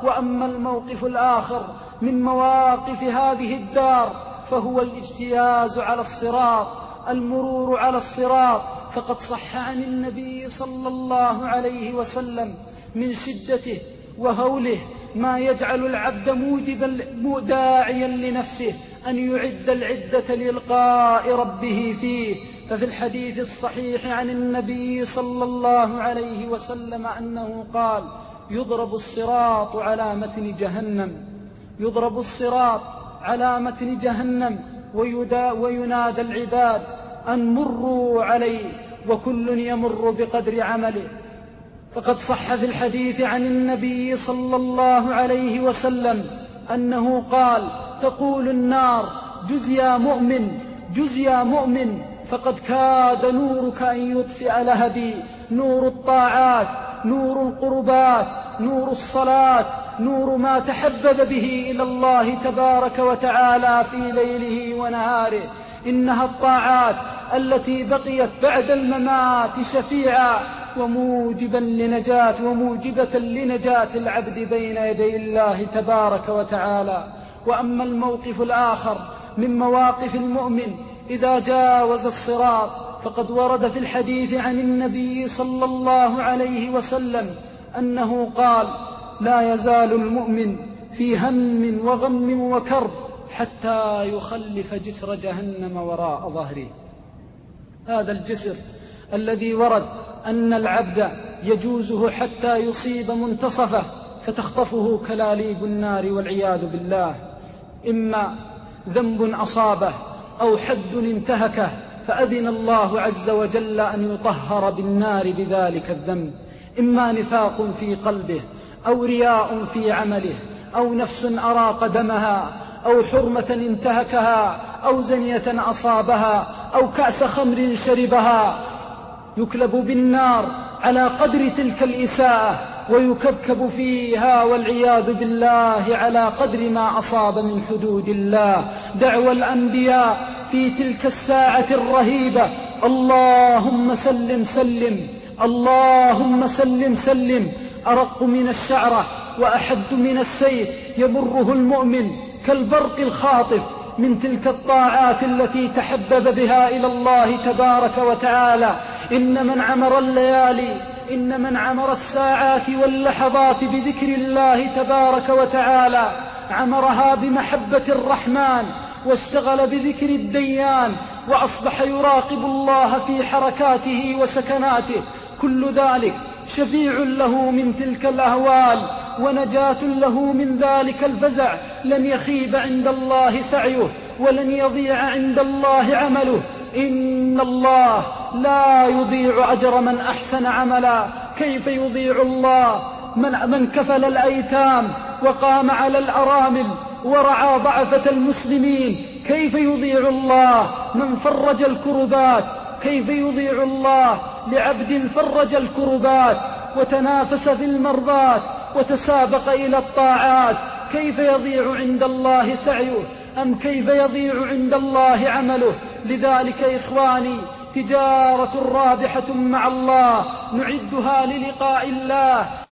وأما الموقف الآخر من مواقف هذه الدار فهو الاجتياز على الصراط، المرور على الصراط. فقد صح عن النبي صلى الله عليه وسلم من شدته وهوله ما يجعل العبد داعيا لنفسه أن يعد العدة للقاء ربه فيه. ففي الحديث الصحيح عن النبي صلى الله عليه وسلم أنه قال: يضرب الصراط على متن جهنم وينادى العباد أن مروا عليه، وكل يمر بقدر عمله. فقد صح في الحديث عن النبي صلى الله عليه وسلم أنه قال: تقول النار: جز يا مؤمن، فقد كاد نورك أن يطفئ لهبي. نور الطاعات، نور القربات، نور الصلاة، نور ما تحبب به إلى الله تبارك وتعالى في ليله ونهاره. إنها الطاعات التي بقيت بعد الممات شفيعا وموجبة لنجاة العبد بين يدي الله تبارك وتعالى. وأما الموقف الآخر من مواقف المؤمن إذا جاوز الصراط فقد ورد في الحديث عن النبي صلى الله عليه وسلم أنه قال: لا يزال المؤمن في هم وغم وكرب حتى يخلف جسر جهنم وراء ظهره. هذا الجسر الذي ورد أن العبد يجوزه حتى يصيب منتصفه فتخطفه كلاليب النار والعياذ بالله، إما ذنب أصابه أو حد انتهكه فأذن الله عز وجل أن يطهر بالنار بذلك الذنب، إما نفاق في قلبه أو رياء في عمله أو نفس أراق دمها أو حرمة انتهكها أو زنية أصابها أو كأس خمر شربها، يكلب بالنار على قدر تلك الإساءة ويكبكب فيها والعياذ بالله على قدر ما أصاب من حدود الله. دعوى الأنبياء في تلك الساعة الرهيبة: اللهم سلم سلم، اللهم سلم سلم، أرق من الشعرة وأحد من السيف يمره المؤمن كالبرق الخاطف من تلك الطاعات التي تحبب بها إلى الله تبارك وتعالى. إن من عمر الليالي، إن من عمر الساعات واللحظات بذكر الله تبارك وتعالى عمرها بمحبة الرحمن واشتغل بذكر الديان وأصبح يراقب الله في حركاته وسكناته، كل ذلك شفيع له من تلك الأهوال ونجاة له من ذلك الفزع. لن يخيب عند الله سعيه ولن يضيع عند الله عمله. إن الله لا يضيع أجر من أحسن عملا. كيف يضيع الله من كفل الأيتام وقام على الأرامل ورعى ضعفة المسلمين؟ كيف يضيع الله من فرج الكربات؟ كيف يضيع الله لعبد فرج الكربات وتنافس في المرضات وتسابق إلى الطاعات؟ كيف يضيع عند الله سعيه؟ أم كيف يضيع عند الله عمله؟ لذلك إخواني تجارة رابحة مع الله نعدها للقاء الله